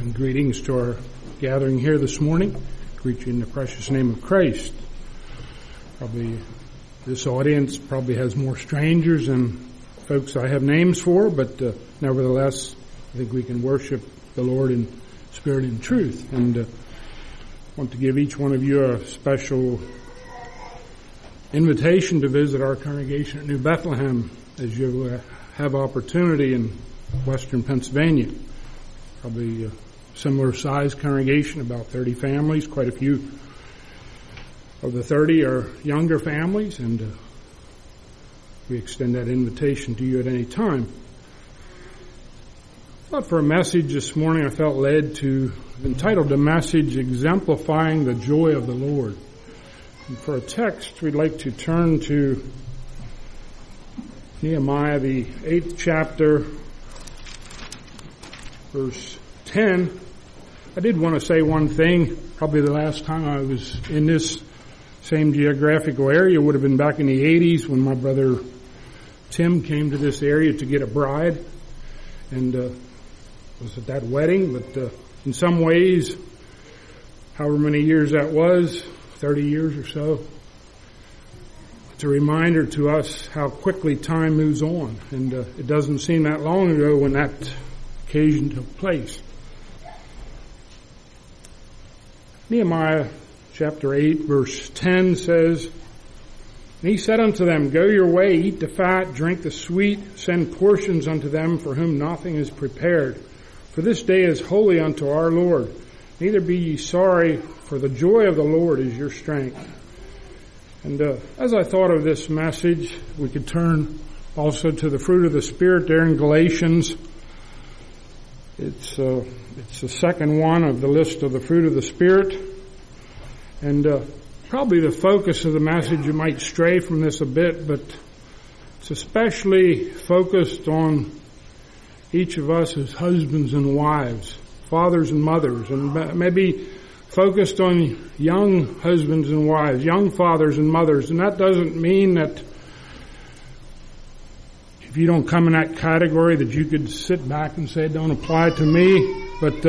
And greetings to our gathering here this morning. Greet you in the precious name of Christ. Probably this audience probably has more strangers than folks I have names for, but nevertheless, I think we can worship the Lord in spirit and truth. And I want to give each one of you a special invitation to visit our congregation at New Bethlehem as you have opportunity in western Pennsylvania. Probably a similar size congregation, about 30 families. Quite a few of the 30 are younger families, and we extend that invitation to you at any time. I thought for a message this morning I felt led to entitled the message, Exemplifying the Joy of the Lord. And for a text, we'd like to turn to Nehemiah, the 8th chapter, verse 10. I did want to say one thing. Probably the last time I was in this same geographical area would have been back in the 80s when my brother Tim came to this area to get a bride, and was at that wedding. But in some ways, however many years that was, 30 years or so, it's a reminder to us how quickly time moves on, and it doesn't seem that long ago when that occasion took place. Nehemiah chapter 8 verse 10 says, "And he said unto them, Go your way, eat the fat, drink the sweet, send portions unto them for whom nothing is prepared. For this day is holy unto our Lord. Neither be ye sorry, for the joy of the Lord is your strength." And as I thought of this message, we could turn also to the fruit of the Spirit there in Galatians. It's the second one of the list of the fruit of the Spirit. And probably the focus of the message, you might stray from this a bit, but it's especially focused on each of us as husbands and wives, fathers and mothers, and maybe focused on young husbands and wives, young fathers and mothers. And that doesn't mean that if you don't come in that category that you could sit back and say it don't apply to me. But,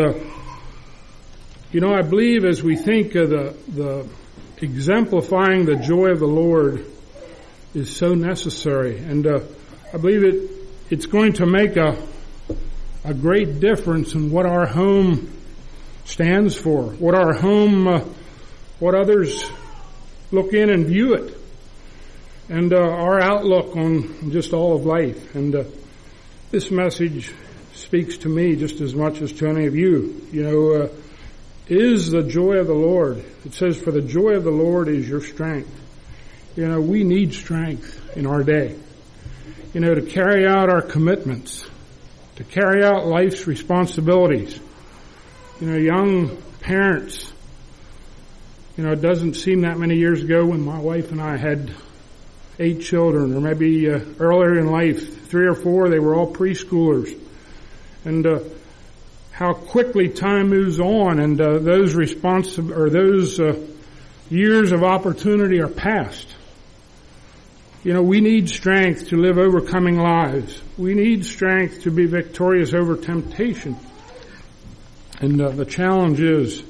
I believe as we think of the exemplifying the joy of the Lord is so necessary. And I believe it's going to make a great difference in what our home stands for, what our home, what others look in and view it, and our outlook on just all of life. And this message speaks to me just as much as to any of you. Is the joy of the Lord. It says, for the joy of the Lord is your strength. We need strength in our day, to carry out our commitments, to carry out life's responsibilities. Young parents, it doesn't seem that many years ago when my wife and I had 8 children, or maybe earlier in life, 3 or 4, they were all preschoolers. And how quickly time moves on, and those years of opportunity are past. We need strength to live overcoming lives. We need strength to be victorious over temptation. And the challenge is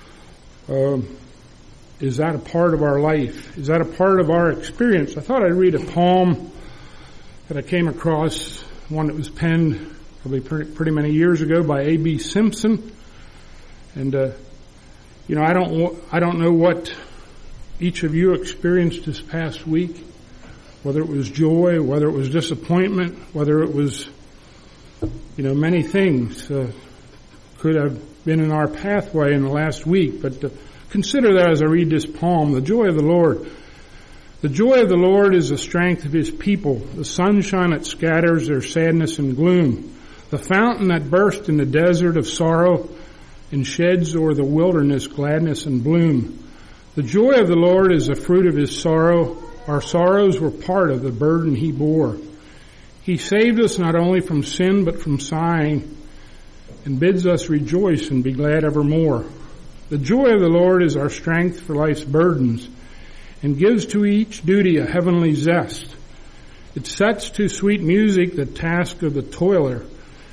that a part of our life? Is that a part of our experience? I thought I'd read a poem that I came across, one that was penned probably pretty many years ago by A.B. Simpson. And, I don't know what each of you experienced this past week, whether it was joy, whether it was disappointment, whether it was, many things could have been in our pathway in the last week. But consider that as I read this poem, the joy of the Lord. The joy of the Lord is the strength of His people, the sunshine that scatters their sadness and gloom, the fountain that bursts in the desert of sorrow and sheds o'er the wilderness gladness and bloom. The joy of the Lord is the fruit of His sorrow. Our sorrows were part of the burden He bore. He saved us not only from sin but from sighing, and bids us rejoice and be glad evermore. The joy of the Lord is our strength for life's burdens, and gives to each duty a heavenly zest. It sets to sweet music the task of the toiler,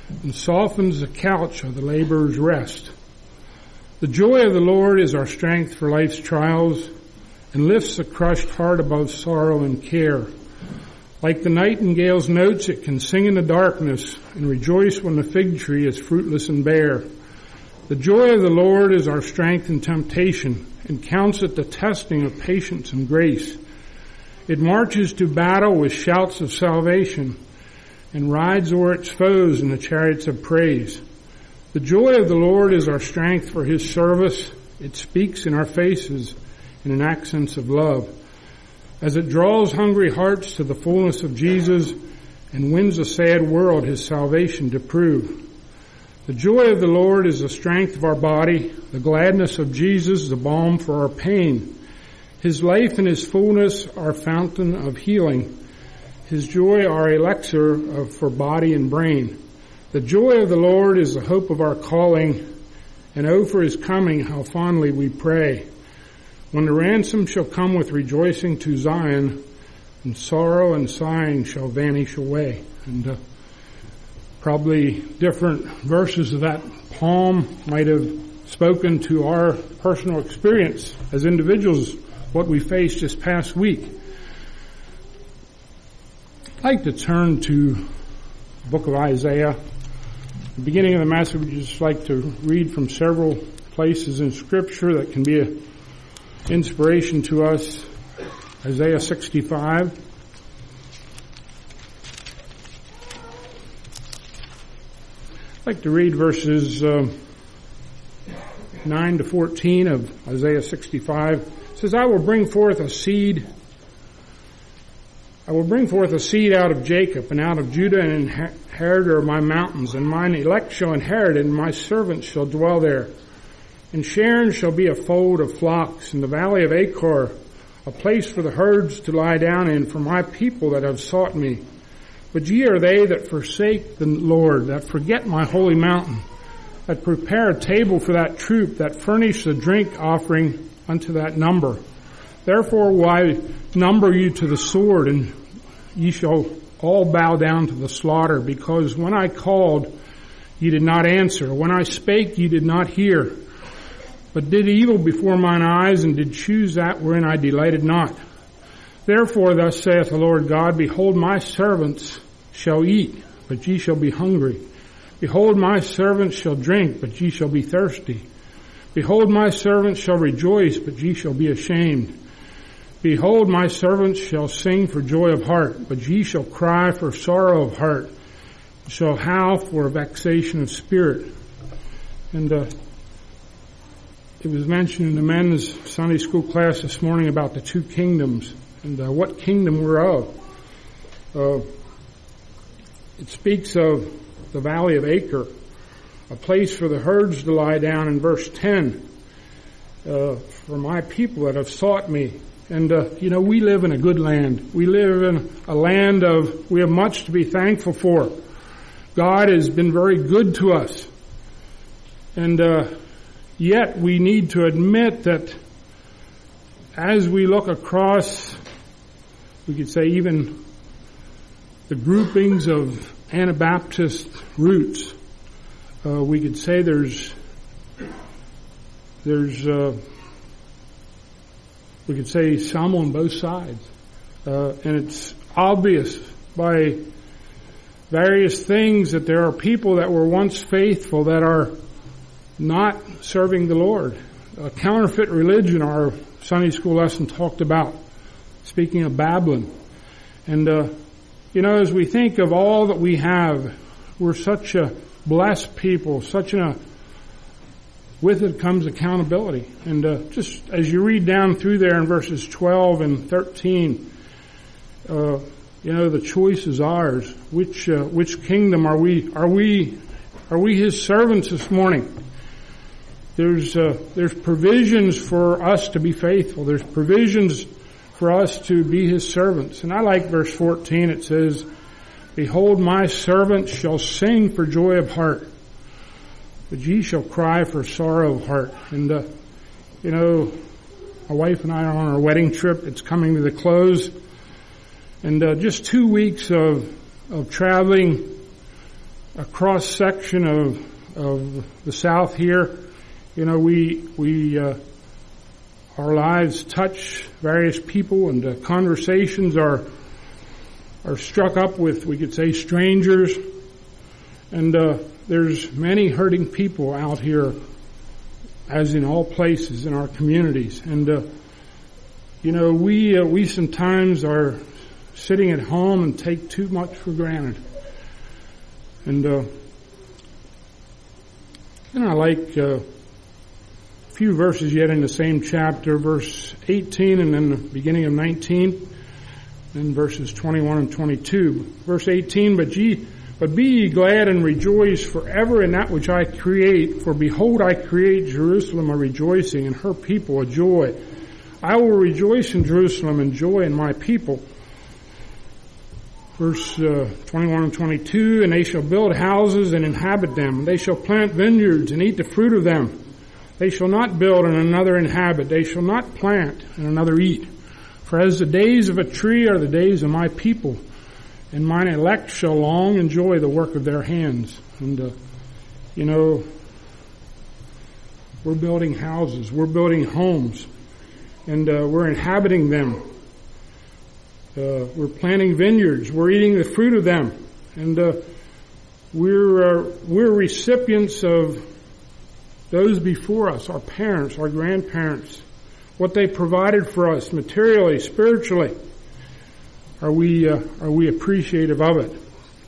and softens the couch of the laborer's rest. The joy of the Lord is our strength for life's trials and lifts the crushed heart above sorrow and care. Like the nightingale's notes, it can sing in the darkness and rejoice when the fig tree is fruitless and bare. The joy of the Lord is our strength in temptation and counts it the testing of patience and grace. It marches to battle with shouts of salvation and rides o'er its foes in the chariots of praise. The joy of the Lord is our strength for his service. It speaks in our faces in accents of love. As it draws hungry hearts to the fullness of Jesus and wins a sad world his salvation to prove. The joy of the Lord is the strength of our body. The gladness of Jesus, the balm for our pain. His life and his fullness are fountain of healing. His joy our elixir for body and brain. The joy of the Lord is the hope of our calling, and oh, for his coming, how fondly we pray. When the ransom shall come with rejoicing to Zion, and sorrow and sighing shall vanish away. And probably different verses of that poem might have spoken to our personal experience as individuals, what we faced this past week. I'd like to turn to the book of Isaiah. At the beginning of the message, we'd just like to read from several places in Scripture that can be an inspiration to us. Isaiah 65. I'd like to read verses 9 to 14 of Isaiah 65. It says, I will bring forth a seed out of Jacob, and out of Judah an inheritor of my mountains, and mine elect shall inherit it, and my servants shall dwell there. And Sharon shall be a fold of flocks, and the valley of Achor a place for the herds to lie down in, for my people that have sought me. But ye are they that forsake the Lord, that forget my holy mountain, that prepare a table for that troop, that furnish the drink offering unto that number. Therefore will I number you to the sword, and ye shall all bow down to the slaughter, because when I called, ye did not answer. When I spake, ye did not hear, but did evil before mine eyes, and did choose that wherein I delighted not. Therefore thus saith the Lord God, behold, my servants shall eat, but ye shall be hungry. Behold, my servants shall drink, but ye shall be thirsty. Behold, my servants shall rejoice, but ye shall be ashamed. Behold, my servants shall sing for joy of heart, but ye shall cry for sorrow of heart, shall howl for vexation of spirit. And it was mentioned in the men's Sunday school class this morning about the two kingdoms and what kingdom we're of. It speaks of the valley of Achor, a place for the herds to lie down in verse 10, for my people that have sought me. And, we live in a good land. We live in a land we have much to be thankful for. God has been very good to us. And, yet we need to admit that as we look across, we could say even the groupings of Anabaptist roots, we could say there's we could say some on both sides. And it's obvious by various things that there are people that were once faithful that are not serving the Lord. A counterfeit religion, our Sunday school lesson talked about, speaking of Babylon. And, as we think of all that we have, we're such a blessed people, with it comes accountability. And just as you read down through there in verses 12 and 13, the choice is ours. Which kingdom are we? Are we his servants this morning? There's provisions for us to be faithful. There's provisions for us to be his servants. And I like verse 14. It says, behold, my servants shall sing for joy of heart, but ye shall cry for sorrow of heart. And, my wife and I are on our wedding trip. It's coming to the close. And just 2 weeks of traveling a cross section of the South here. You know, our lives touch various people, and conversations are struck up with, we could say, strangers. And there's many hurting people out here, as in all places in our communities. And you know, we sometimes are sitting at home and take too much for granted. And I like a few verses yet in the same chapter, verse 18 and then the beginning of 19, then verses 21 and 22. Verse 18, But be ye glad and rejoice forever in that which I create, for behold, I create Jerusalem a rejoicing, and her people a joy. I will rejoice in Jerusalem and joy in my people. Verse 21 and 22, And they shall build houses and inhabit them. They shall plant vineyards and eat the fruit of them. They shall not build and another inhabit. They shall not plant and another eat. For as the days of a tree are the days of my people, and mine elect shall long enjoy the work of their hands. And, you know, we're building houses, we're building homes, and we're inhabiting them. We're planting vineyards, we're eating the fruit of them, and we're recipients of those before us, our parents, our grandparents, what they provided for us materially, spiritually. Are we appreciative of it?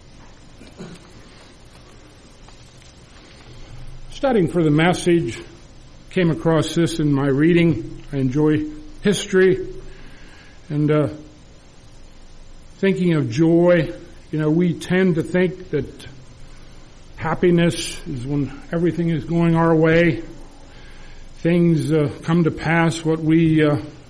Studying for the message, came across this in my reading. I enjoy history, and thinking of joy. You know, we tend to think that happiness is when everything is going our way. Things come to pass what we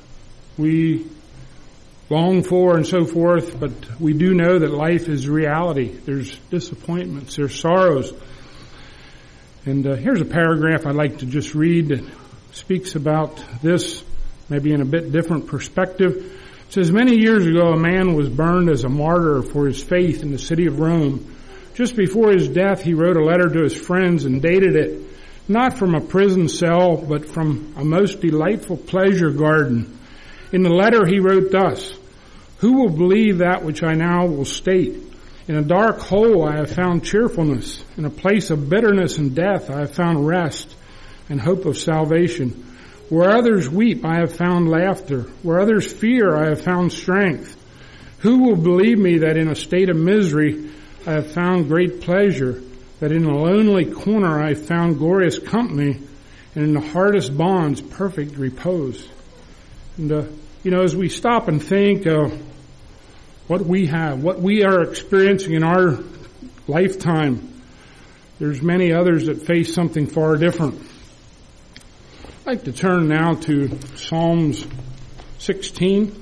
long for and so forth, but we do know that life is reality. There's disappointments, there's sorrows. And here's a paragraph I'd like to just read that speaks about this, maybe in a bit different perspective. It says, Many years ago a man was burned as a martyr for his faith in the city of Rome. Just before his death he wrote a letter to his friends and dated it, not from a prison cell, but from a most delightful pleasure garden. In the letter he wrote thus, Who will believe that which I now will state? In a dark hole I have found cheerfulness. In a place of bitterness and death I have found rest and hope of salvation. Where others weep I have found laughter. Where others fear I have found strength. Who will believe me that in a state of misery I have found great pleasure, that in a lonely corner I have found glorious company, and in the hardest bonds perfect repose? And you know, as we stop and think what we have, what we are experiencing in our lifetime, there's many others that face something far different. I'd like to turn now to Psalms 16.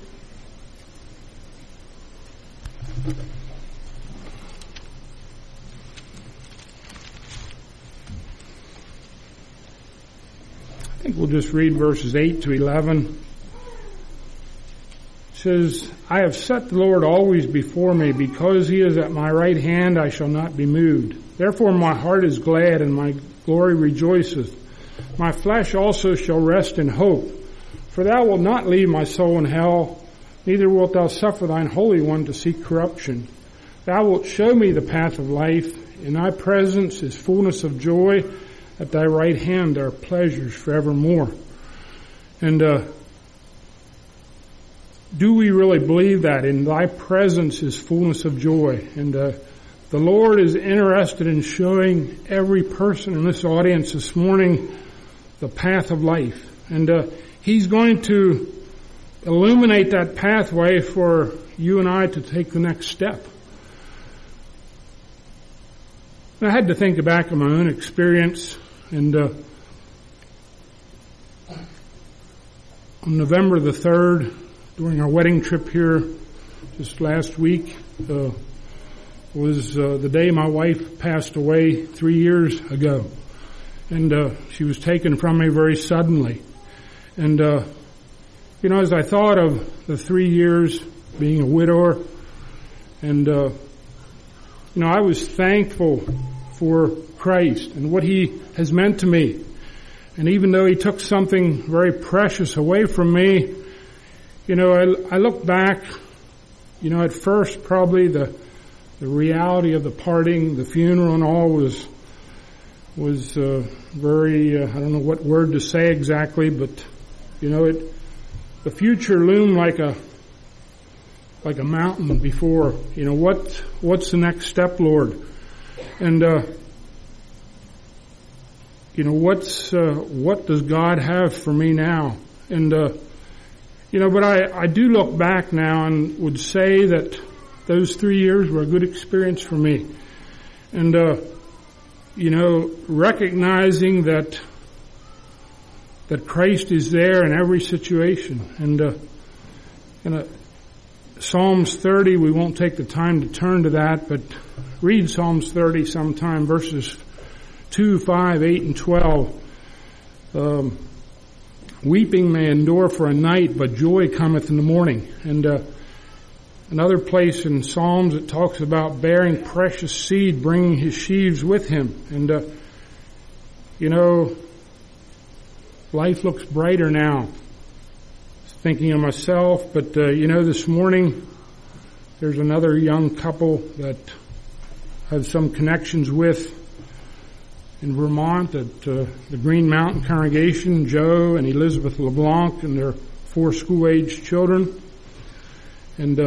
I think we'll just read verses 8 to 11. It says, I have set the Lord always before me. Because he is at my right hand, I shall not be moved. Therefore my heart is glad, and my glory rejoiceth. My flesh also shall rest in hope. For thou wilt not leave my soul in hell, neither wilt thou suffer thine Holy One to see corruption. Thou wilt show me the path of life. In thy presence is fullness of joy. At thy right hand are pleasures forevermore. And do we really believe that? In thy presence is fullness of joy. And the Lord is interested in showing every person in this audience this morning the path of life. And he's going to illuminate that pathway for you and I to take the next step. I had to think back on my own experience, and on November the 3rd, during our wedding trip here just last week, was the day my wife passed away 3 years ago. And she was taken from me very suddenly. And, you know, as I thought of the 3 years being a widower and I was thankful for Christ and what He has meant to me. And even though He took something very precious away from me, I look back, at first probably the reality of the parting, the funeral and all was very, I don't know what word to say exactly, but, the future loomed like a mountain before, what's the next step, Lord? And, what does God have for me now? And, but I do look back now and would say that those 3 years were a good experience for me. And, recognizing that Christ is there in every situation. And, Psalms 30, we won't take the time to turn to that, but read Psalms 30 sometime, verses 2, 5, 8, and 12. Weeping may endure for a night, but joy cometh in the morning. And another place in Psalms it talks about bearing precious seed, bringing his sheaves with him. And, life looks brighter now. Thinking of myself, but this morning there's another young couple that I have some connections with in Vermont at the Green Mountain Congregation, Joe and Elizabeth LeBlanc and their 4 school-aged children. And,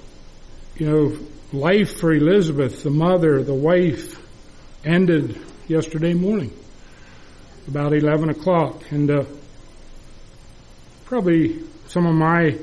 life for Elizabeth, the mother, the wife, ended yesterday morning, about 11 o'clock. And probably some of my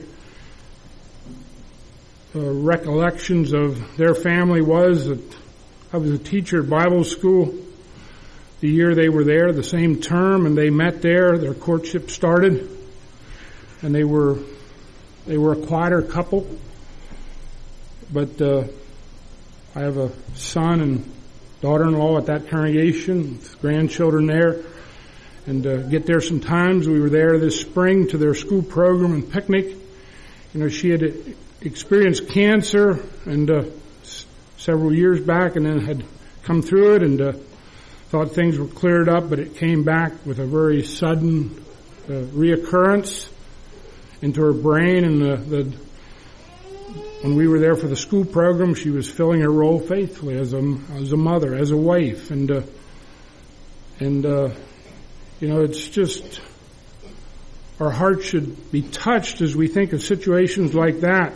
recollections of their family was that I was a teacher at Bible school the year they were there, the same term, and they met there. Their courtship started, and they were a quieter couple. But I have a son and daughter-in-law at that congregation, with grandchildren there. And get there sometimes. We were there this spring to their school program and picnic. She had experienced cancer and several years back, and then had come through it and thought things were cleared up, but it came back with a very sudden reoccurrence into her brain. And when we were there for the school program, she was filling her role faithfully as a mother, as a wife, and it's just, our hearts should be touched as we think of situations like that.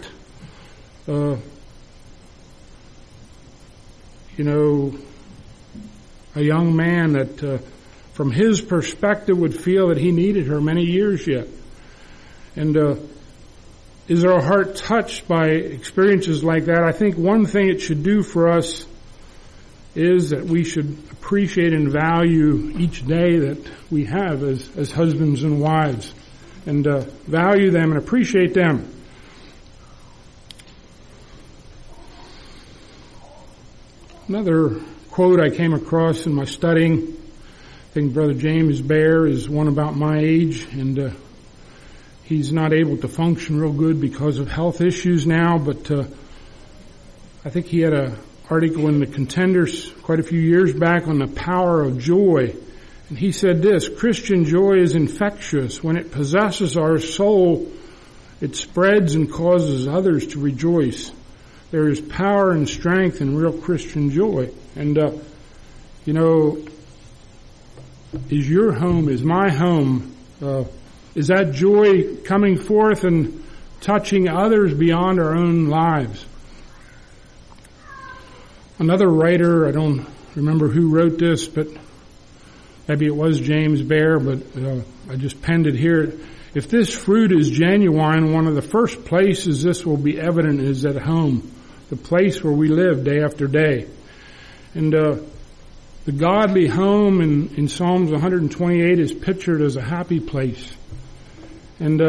A young man that, from his perspective, would feel that he needed her many years yet. And is our heart touched by experiences like that? I think one thing it should do for us is that we should appreciate and value each day that we have as husbands and wives, and value them and appreciate them. Another quote I came across in my studying, I think Brother James Bear is one about my age, and he's not able to function real good because of health issues now, but I think he had an article in the Contenders quite a few years back on the power of joy. And he said this: Christian joy is infectious. When it possesses our soul, it spreads and causes others to rejoice. There is power and strength in real Christian joy. And, is your home, is my home, is that joy coming forth and touching others beyond our own lives? Another writer, I don't remember who wrote this, but maybe it was James Bear, but I just penned it here. If this fruit is genuine, one of the first places this will be evident is at home, the place where we live day after day. And the godly home in Psalms 128 is pictured as a happy place. And,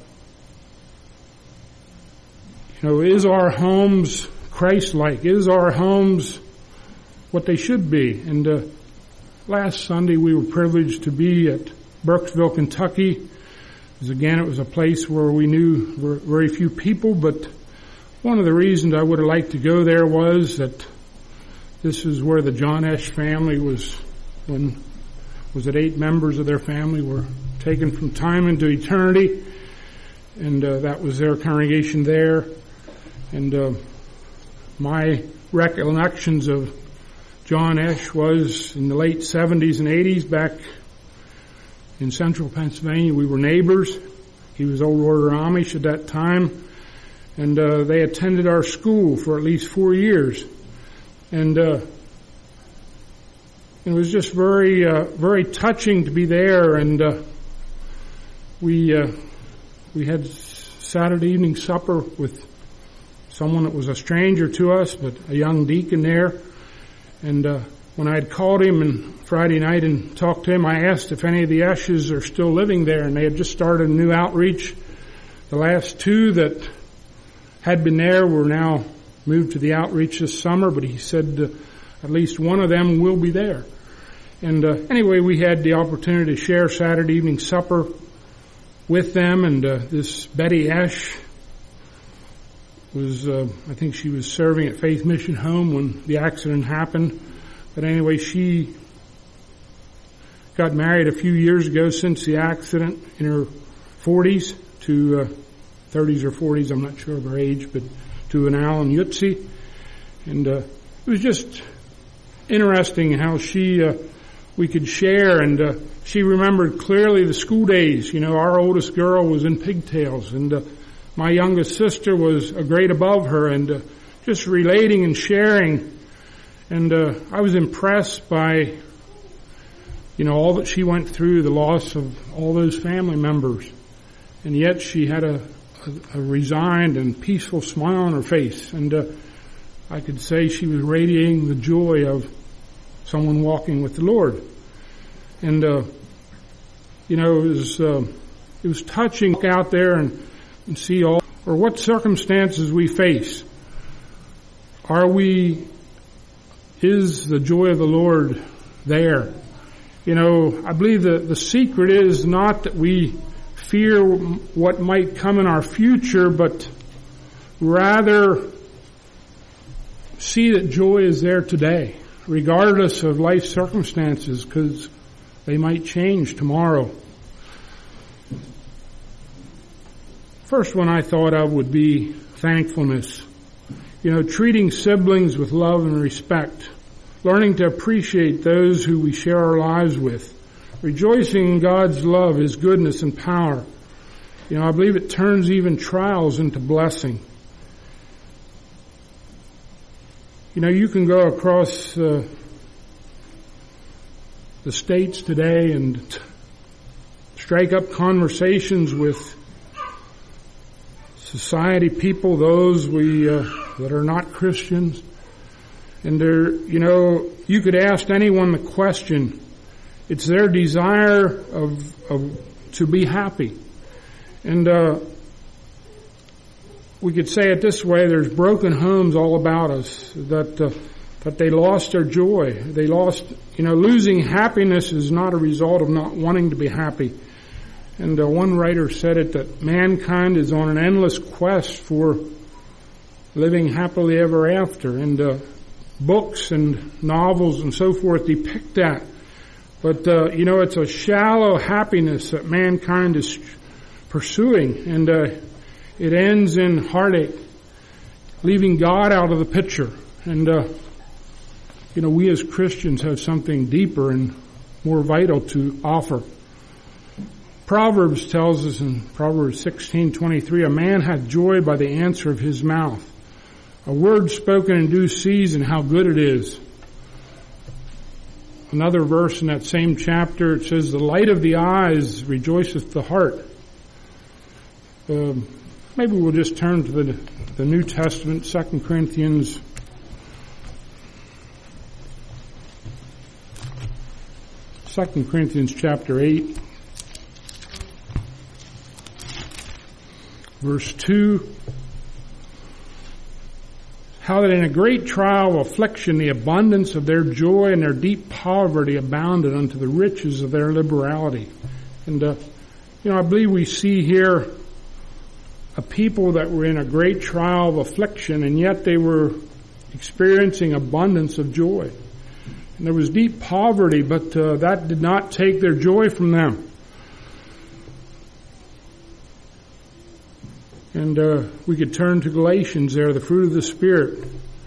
is our homes Christ-like? Is our homes what they should be? And last Sunday we were privileged to be at Burkesville, Kentucky. It was a place where we knew very few people, but one of the reasons I would have liked to go there was that This is where the John Esch family was, was it 8 members of their family were taken from time into eternity, and that was their congregation there. And my recollections of John Esch was in the late 70s and 80s back in central Pennsylvania. We were neighbors. He was Old Order Amish at that time, and they attended our school for at least 4 years. And it was just very touching to be there. And we had Saturday evening supper with someone that was a stranger to us, but a young deacon there. And when I had called him on Friday night and talked to him, I asked if any of the Esches are still living there, and they had just started a new outreach. The last 2 that had been there were now moved to the outreach this summer, but he said at least one of them will be there. And anyway, we had the opportunity to share Saturday evening supper with them, and this Betty Esch was, I think she was serving at Faith Mission Home when the accident happened. But anyway, she got married a few years ago since the accident, in her 40s to 30s or 40s, I'm not sure of her age, but to an Alan Yutzi. And it was just interesting how we could share, and she remembered clearly the school days. You know, our oldest girl was in pigtails, and my youngest sister was a grade above her, and just relating and sharing. And I was impressed by, all that she went through, the loss of all those family members. And yet she had a resigned and peaceful smile on her face. And I could say she was radiating the joy of someone walking with the Lord. And, it was touching to look out there and see what circumstances we face. Is the joy of the Lord there? I believe that the secret is not that we fear what might come in our future, but rather see that joy is there today, regardless of life circumstances, because they might change tomorrow. First one I thought of would be thankfulness. Treating siblings with love and respect, learning to appreciate those who we share our lives with, rejoicing in God's love, His goodness and power. I believe it turns even trials into blessing. You can go across the states today and strike up conversations with society people, those that are not Christians. And you could ask anyone the question. It's their desire to be happy. And we could say it this way: there's broken homes all about us that they lost their joy. They lost, losing happiness is not a result of not wanting to be happy. And one writer said it, that mankind is on an endless quest for living happily ever after. And books and novels and so forth depict that. But, it's a shallow happiness that mankind is pursuing. And it ends in heartache, leaving God out of the picture. And, we as Christians have something deeper and more vital to offer. Proverbs tells us in Proverbs 16:23, a man hath joy by the answer of his mouth. A word spoken in due season, how good it is. Another verse in that same chapter, it says, the light of the eyes rejoiceth the heart. Maybe we'll just turn to the New Testament, 2 Corinthians. 2 Corinthians chapter 8. Verse 2, how that in a great trial of affliction the abundance of their joy and their deep poverty abounded unto the riches of their liberality. And, I believe we see here a people that were in a great trial of affliction, and yet they were experiencing abundance of joy. And there was deep poverty, but that did not take their joy from them. And we could turn to Galatians there, the fruit of the Spirit.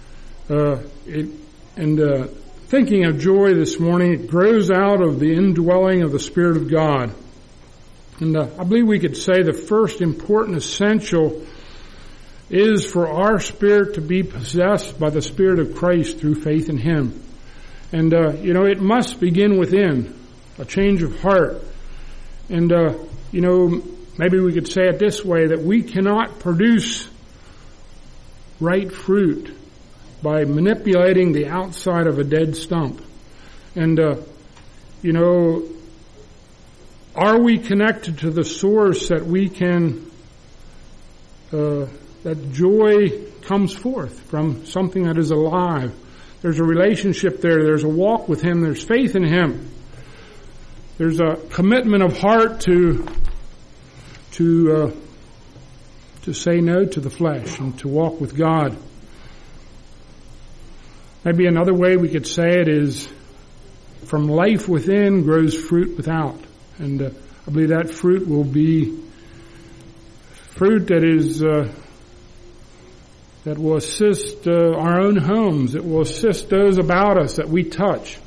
Thinking of joy this morning, it grows out of the indwelling of the Spirit of God. And I believe we could say the first important essential is for our spirit to be possessed by the Spirit of Christ through faith in Him. And, it must begin within, a change of heart. And, maybe we could say it this way, that we cannot produce right fruit by manipulating the outside of a dead stump. And, are we connected to the source that we can, that joy comes forth from something that is alive? There's a relationship there. There's a walk with Him. There's faith in Him. There's a commitment of heart to say no to the flesh and to walk with God. Maybe another way we could say it is, from life within grows fruit without. And I believe that fruit will be fruit that is that will assist our own homes. It will assist those about us that we touch.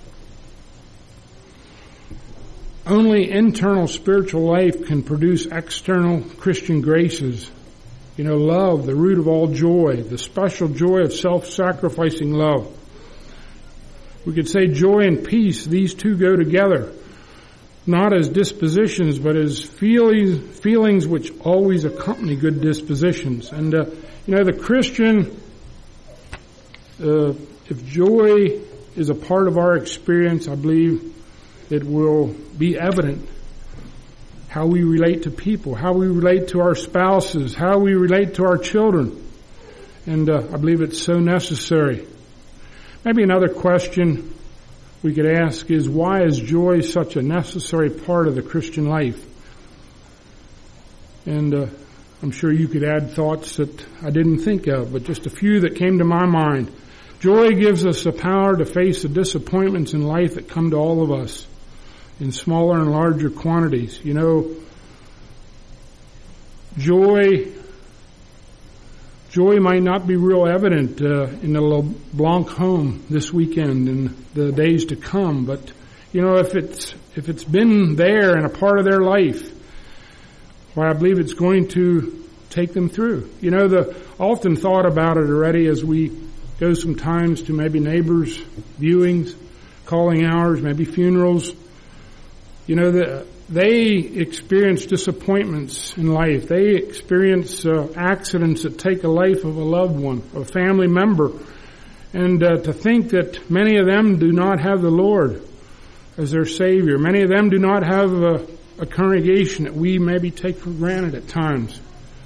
Only internal spiritual life can produce external Christian graces. Love, the root of all joy, the special joy of self-sacrificing love. We could say joy and peace, these two go together, not as dispositions, but as feelings which always accompany good dispositions. And, the Christian, if joy is a part of our experience, I believe it will be evident how we relate to people, how we relate to our spouses, how we relate to our children. And I believe it's so necessary. Maybe another question we could ask is, why is joy such a necessary part of the Christian life? And I'm sure you could add thoughts that I didn't think of, but just a few that came to my mind. Joy gives us the power to face the disappointments in life that come to all of us in smaller and larger quantities. Joy might not be real evident in the LeBlanc home this weekend and the days to come, but if it's been there and a part of their life, I believe it's going to take them through. The often thought about it already as we go sometimes to maybe neighbors' viewings, calling hours, maybe funerals. They experience disappointments in life. They experience accidents that take a life of a loved one, a family member. And to think that many of them do not have the Lord as their Savior. Many of them do not have a congregation that we maybe take for granted at times.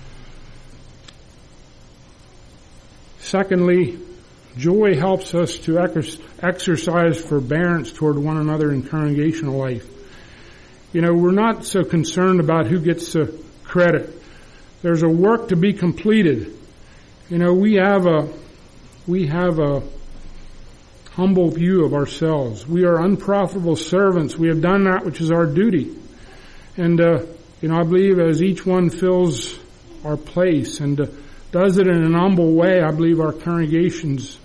Secondly, joy helps us to exercise forbearance toward one another in congregational life. We're not so concerned about who gets the credit. There's a work to be completed. We have a humble view of ourselves. We are unprofitable servants. We have done that which is our duty. And, I believe as each one fills our place and does it in an humble way, I believe our congregation's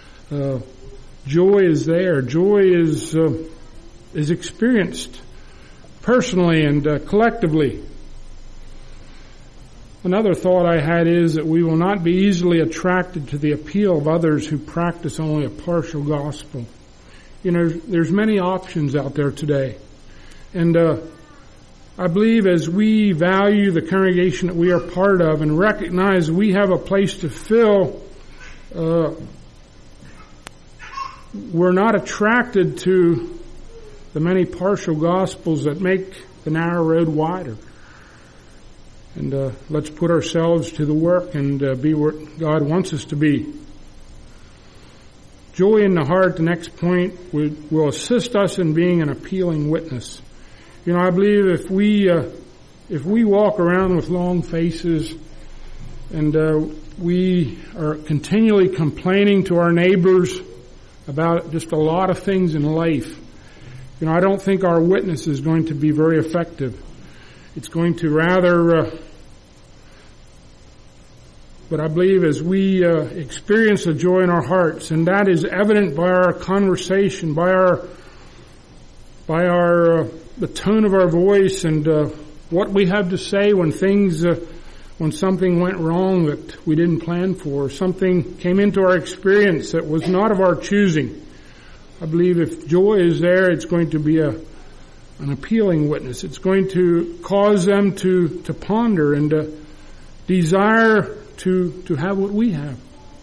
joy is there. Joy is experienced personally and collectively. Another thought I had is that we will not be easily attracted to the appeal of others who practice only a partial gospel. There's many options out there today. And I believe as we value the congregation that we are part of and recognize we have a place to fill, we're not attracted to the many partial gospels that make the narrow road wider. And let's put ourselves to the work and be what God wants us to be. Joy in the heart, the next point, will assist us in being an appealing witness. I believe if we walk around with long faces And we are continually complaining to our neighbors about just a lot of things in life. I don't think our witness is going to be very effective. It's going to rather, but I believe as we experience the joy in our hearts, and that is evident by our conversation, by the tone of our voice, and what we have to say when when something went wrong that we didn't plan for, something came into our experience that was not of our choosing. I believe if joy is there, it's going to be an appealing witness. It's going to cause them to ponder and desire to have what we have.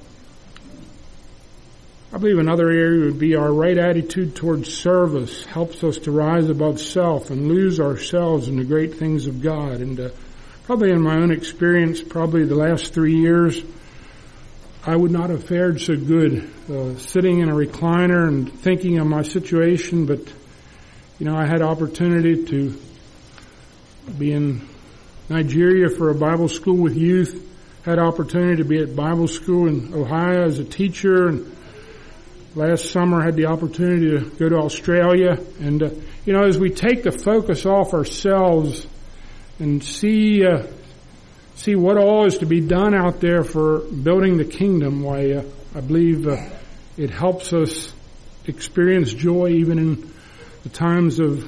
I believe another area would be our right attitude towards service helps us to rise above self and lose ourselves in the great things of God. And probably in my own experience, probably the last 3 years, I would not have fared so good sitting in a recliner and thinking of my situation. But, I had opportunity to be in Nigeria for a Bible school with youth, had opportunity to be at Bible school in Ohio as a teacher, and last summer had the opportunity to go to Australia. And, as we take the focus off ourselves and see what all is to be done out there for building the kingdom, why I believe it helps us experience joy even in the times of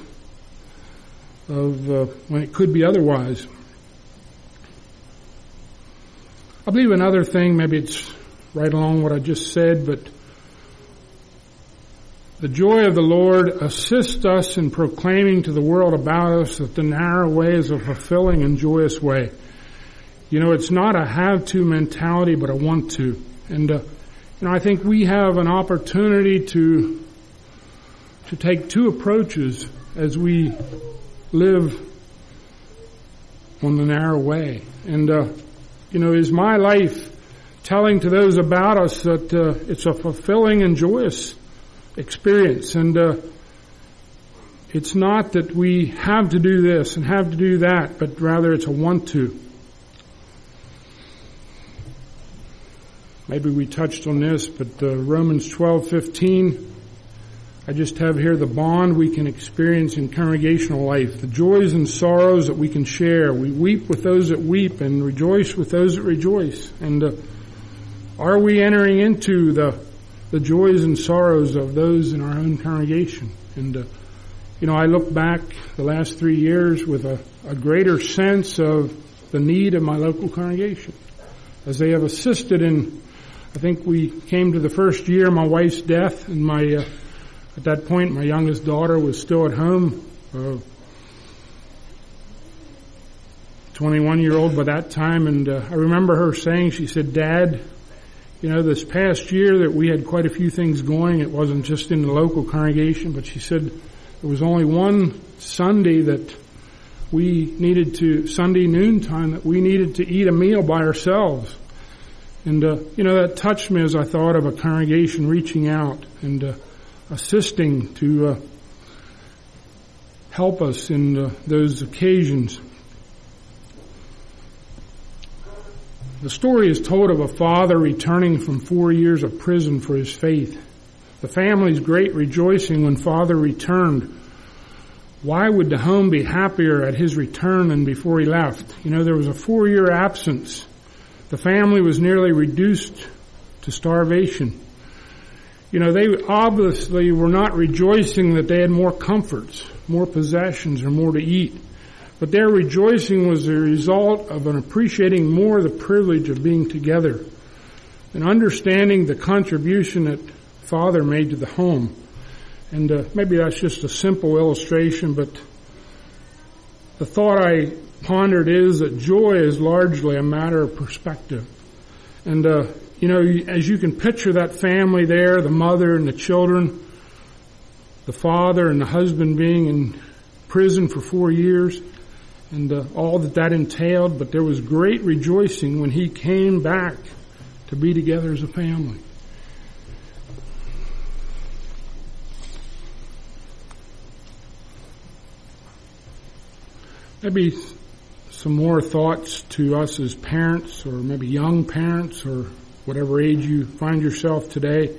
when it could be otherwise. I believe another thing, maybe it's right along what I just said, but the joy of the Lord assists us in proclaiming to the world about us that the narrow way is a fulfilling and joyous way. It's not a have-to mentality, but a want-to. And, I think we have an opportunity to take two approaches as we live on the narrow way. And, is my life telling to those about us that it's a fulfilling and joyous experience? And it's not that we have to do this and have to do that, but rather it's a want-to. Maybe we touched on this, but Romans 12:15, I just have here the bond we can experience in congregational life, the joys and sorrows that we can share. We weep with those that weep and rejoice with those that rejoice. And are we entering into the joys and sorrows of those in our own congregation? And, I look back the last 3 years with a greater sense of the need of my local congregation as they have assisted in, I think we came to the first year of my wife's death, and at that point my youngest daughter was still at home, 21-year-old by that time, and I remember her saying, she said, "Dad, this past year that we had quite a few things going. It wasn't just in the local congregation, but she said there was only one Sunday that we needed to, Sunday noontime, that we needed to eat a meal by ourselves." And, that touched me as I thought of a congregation reaching out and assisting to help us in those occasions. The story is told of a father returning from 4 years of prison for his faith. The family's great rejoicing when father returned. Why would the home be happier at his return than before he left? There was a 4-year absence. The family was nearly reduced to starvation. They obviously were not rejoicing that they had more comforts, more possessions, or more to eat. But their rejoicing was the result of an appreciating more the privilege of being together and understanding the contribution that Father made to the home. And maybe that's just a simple illustration, but the thought I pondered is that joy is largely a matter of perspective. And, as you can picture that family there, the mother and the children, the father and the husband being in prison for 4 years, and all that entailed, but there was great rejoicing when he came back to be together as a family. Maybe some more thoughts to us as parents, or maybe young parents, or whatever age you find yourself today.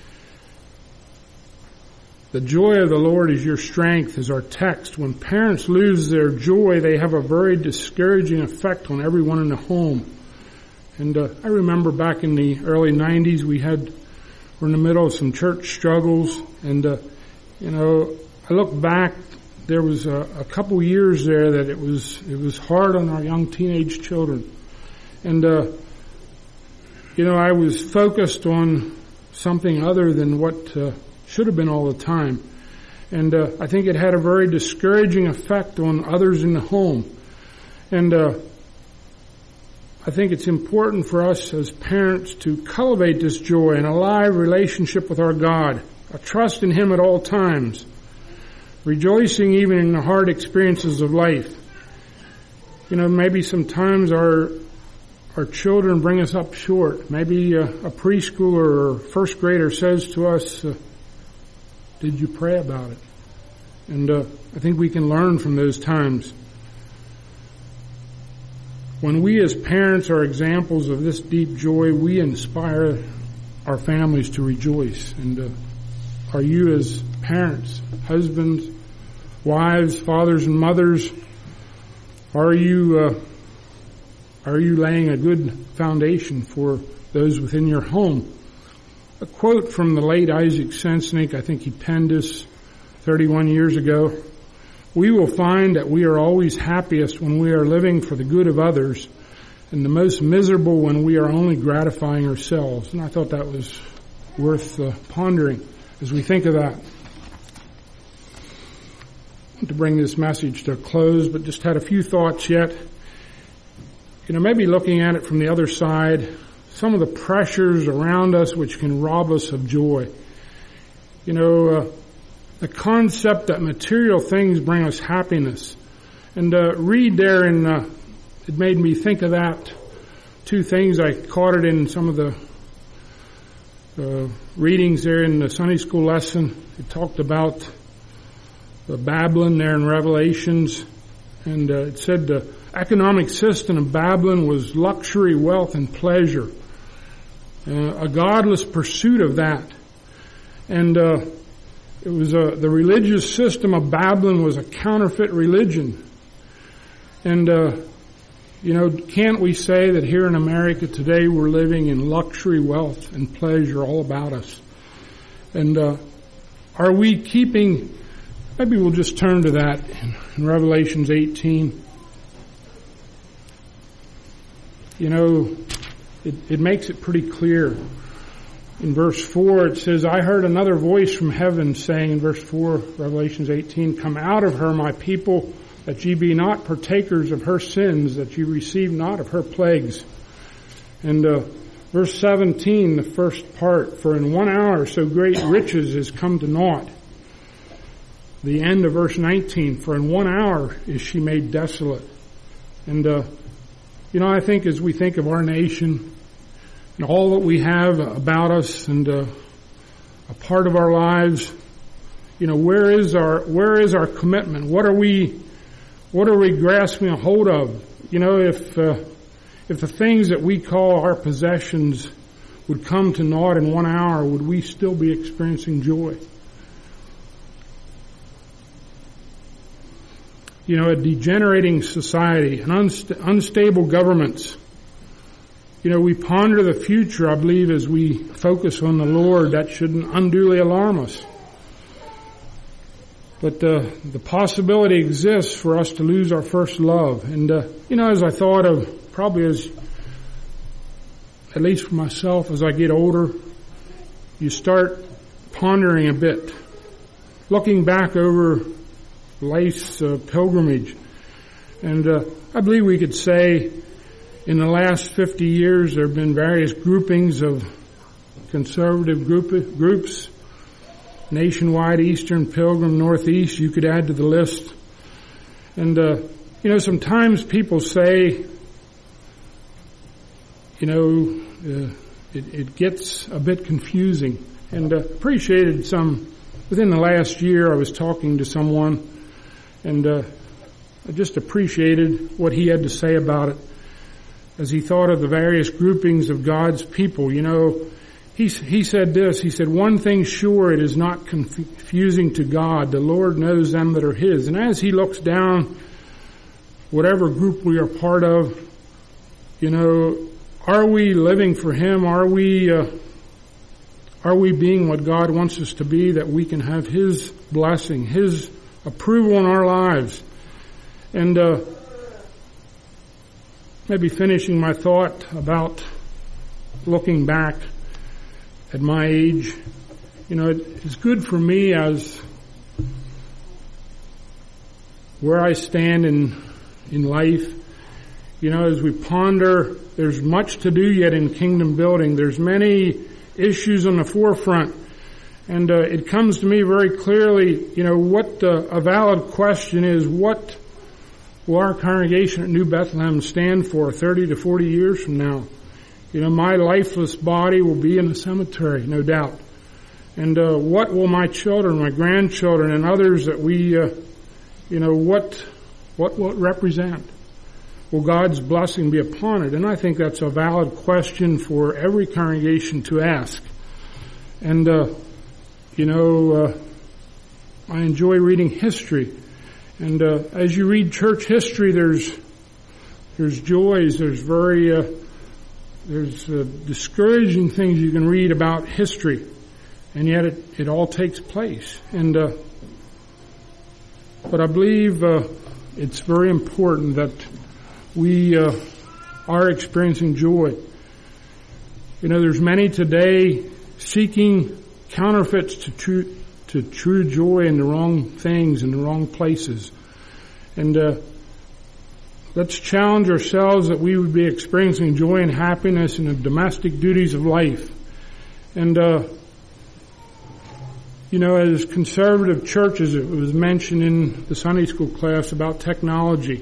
The joy of the Lord is your strength is our text. When parents lose their joy, they have a very discouraging effect on everyone in the home. And I remember back in the early 90s, we're in the middle of some church struggles. And, I look back, there was a couple years there that it was hard on our young teenage children. And, I was focused on something other than what should have been all the time. And I think it had a very discouraging effect on others in the home. And I think it's important for us as parents to cultivate this joy and a live relationship with our God, a trust in Him at all times, rejoicing even in the hard experiences of life. Maybe sometimes our children bring us up short. Maybe a preschooler or first grader says to us, did you pray about it? And I think we can learn from those times. When we as parents are examples of this deep joy, we inspire our families to rejoice. And are you as parents, husbands, wives, fathers and mothers, are you laying a good foundation for those within your home? A quote from the late Isaac Sensenich, I think he penned this 31 years ago. We will find that we are always happiest when we are living for the good of others, and the most miserable when we are only gratifying ourselves. And I thought that was worth pondering as we think of that. I want to bring this message to a close, but just had a few thoughts yet. Maybe looking at it from the other side, some of the pressures around us which can rob us of joy. The concept that material things bring us happiness. And read there, it made me think of that. Two things, I caught it in some of the readings there in the Sunday school lesson. It talked about the Babylon there in Revelations. And it said the economic system of Babylon was luxury, wealth, and pleasure. A godless pursuit of that. And it was the religious system of Babylon was a counterfeit religion. And, can't we say that here in America today we're living in luxury, wealth, and pleasure all about us? And are we keeping, maybe we'll just turn to that in Revelations 18. It makes it pretty clear. In verse 4, it says, I heard another voice from heaven saying, in verse 4, Revelations 18, come out of her, my people, that ye be not partakers of her sins, that ye receive not of her plagues. And verse 17, the first part, for in 1 hour so great riches is come to naught. The end of verse 19, for in 1 hour is she made desolate. And, I think as we think of our nation, and all that we have about us and a part of our lives, where is our commitment? What are we grasping a hold of? If the things that we call our possessions would come to naught in 1 hour, would we still be experiencing joy? A degenerating society, and unstable governments. We ponder the future, I believe, as we focus on the Lord. That shouldn't unduly alarm us. But the possibility exists for us to lose our first love. And, as I thought of, probably at least for myself, as I get older, you start pondering a bit, looking back over life's pilgrimage. And I believe we could say in the last 50 years there have been various groupings of conservative groups, Nationwide, Eastern, Pilgrim, Northeast, you could add to the list. And, sometimes people say, it gets a bit confusing. And appreciated some, within the last year I was talking to someone, and I just appreciated what he had to say about it as he thought of the various groupings of God's people. You know, he said this, he said, "One thing sure, it is not confusing to God. The Lord knows them that are His." And as he looks down, whatever group we are part of, you know, are we living for Him? Are we being what God wants us to be, that we can have His blessing, His approval in our lives? And maybe finishing my thought about looking back at my age, you know, it's good for me as where I stand in life. You know, as we ponder, there's much to do yet in kingdom building. There's many issues on the forefront. And it comes to me very clearly, you know, what a valid question is, what will our congregation at New Bethlehem stand for 30 to 40 years from now? You know, my lifeless body will be in the cemetery, no doubt. And what will my children, my grandchildren, and others that we, you know, what will it represent? Will God's blessing be upon it? And I think that's a valid question for every congregation to ask. And, you know, I enjoy reading history. And as you read church history, there's joys, there's discouraging things you can read about history, and yet it all takes place. And but I believe it's very important that we are experiencing joy. You know, there's many today seeking counterfeits to true joy in the wrong things, in the wrong places. And let's challenge ourselves that we would be experiencing joy and happiness in the domestic duties of life. And, you know, as conservative churches, it was mentioned in the Sunday school class about technology.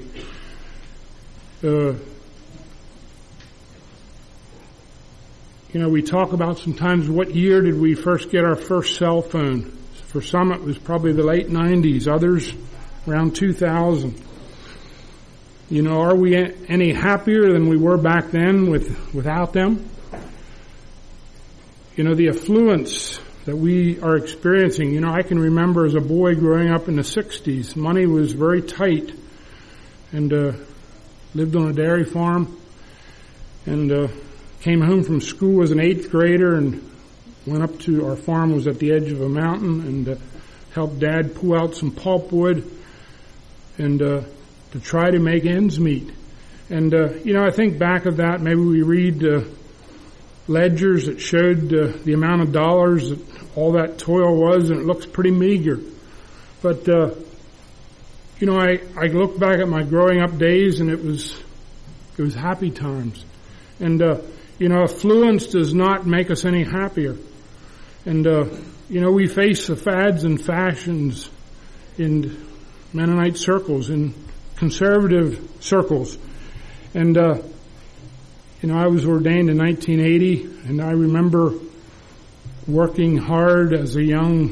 You know, we talk about sometimes what year did we first get our first cell phone. For some it was probably the late 90s, others around 2000. You know, are we any happier than we were back then without them? You know, the affluence that we are experiencing. You know, I can remember as a boy growing up in the 60s, money was very tight, and lived on a dairy farm, and came home from school as an 8th grader and went up to, our farm was at the edge of a mountain, and helped Dad pull out some pulpwood and to try to make ends meet. And you know, I think back of that, maybe we read ledgers that showed the amount of dollars that all that toil was, and it looks pretty meager. But you know, I look back at my growing up days, and it was happy times. And you know, affluence does not make us any happier. And you know, we face the fads and fashions in Mennonite circles, in conservative circles. And you know, I was ordained in 1980, and I remember working hard as in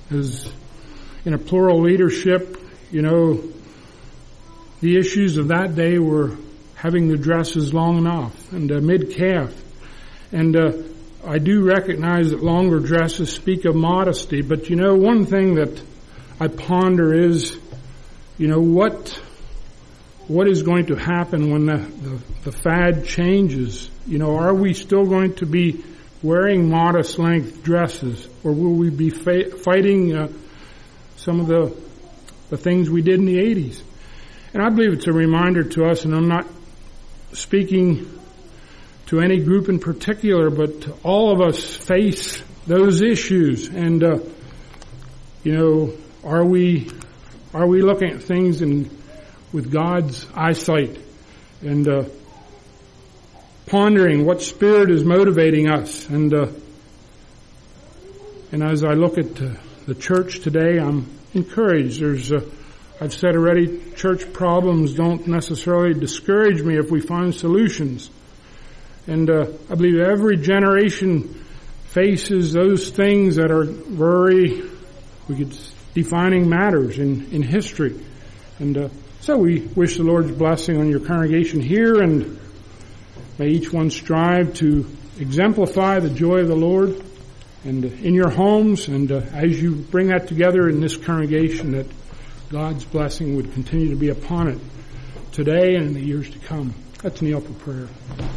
a plural leadership. You know, the issues of that day were having the dresses long enough and mid-calf. And I do recognize that longer dresses speak of modesty, but you know, one thing that I ponder is, you know, what is going to happen when the fad changes? You know, are we still going to be wearing modest length dresses, or will we be fighting some of the things we did in the 80s? And I believe it's a reminder to us, and I'm not speaking to any group in particular, but all of us face those issues. And you know, are we looking at things with God's eyesight, and pondering what spirit is motivating us? And as I look at the church today, I'm encouraged. I've said already, church problems don't necessarily discourage me if we find solutions. And I believe every generation faces those things that are very, defining matters in history. And So we wish the Lord's blessing on your congregation here, and may each one strive to exemplify the joy of the Lord and in your homes, and as you bring that together in this congregation, that God's blessing would continue to be upon it today and in the years to come. Let's kneel for prayer.